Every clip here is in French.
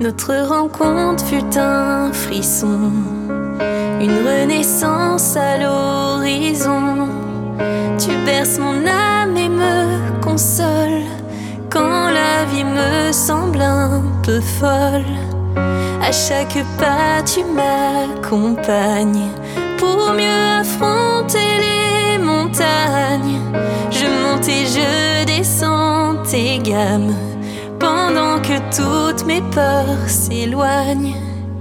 Notre rencontre fut un frisson, une renaissance à l'horizon. Tu berces mon âme et me consoles quand la vie me semble un peu folle. À chaque pas tu m'accompagnes pour mieux affronter les montagnes. Je monte et je descends tes gammes pendant que toutes mes peurs s'éloignent.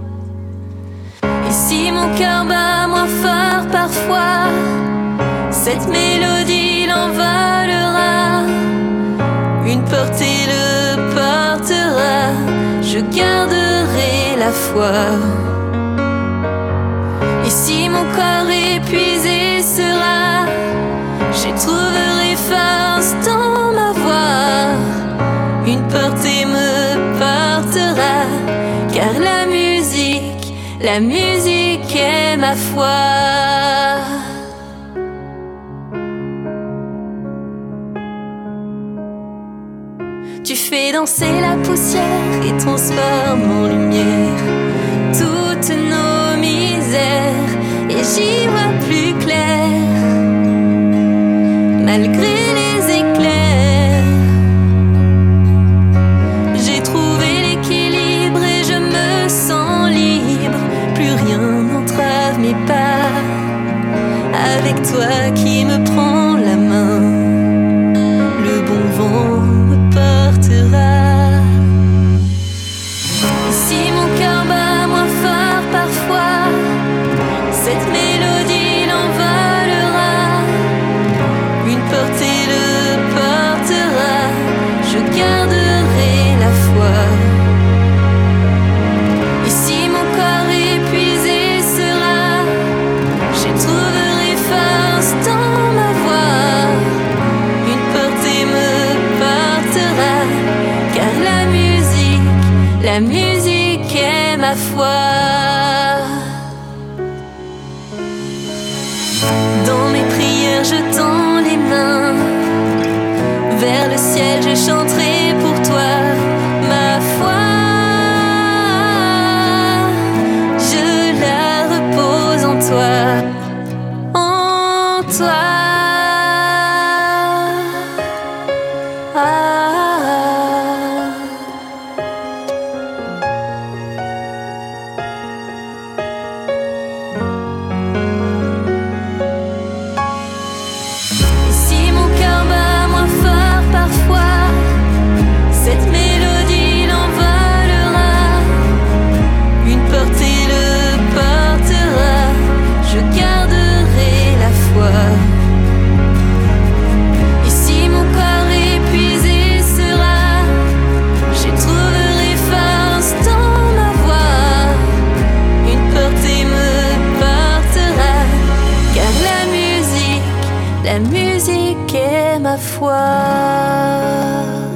Et si mon cœur bat moins fort parfois, cette mélodie l'envolera. Une portée le portera, je garderai la foi. Et si mon corps épuisé sera, je trouverai force dans ma voix. Une portée me portera, car la musique est ma foi. Tu fais danser la poussière et transformes en lumière toutes nos misères, et j'y vois plus clair malgré les éclairs. J'ai trouvé l'équilibre et je me sens libre. Plus rien n'entrave mes pas. Avec toi qui me prends la main, le bon vent me portera. Et si mon cœur bat moins fort parfois, cette mélodie l'envolera. Une portée le portera, je garderai la foi. Et si mon corps épuisé sera, je trouverai force dans ma voix. Une portée me portera, car la musique est ma foi. Dans mes prières je tends les mains vers le ciel, je chanterai pour toi ma foi. Je la repose en toi, en toi. Et si mon cœur bat moins fort parfois, cette mélodie l'envolera. Une portée le portera, je garderai la foi. Et si mon corps épuisé sera, je trouverai force dans ma voix. Une portée me portera, car la musique est ma foi.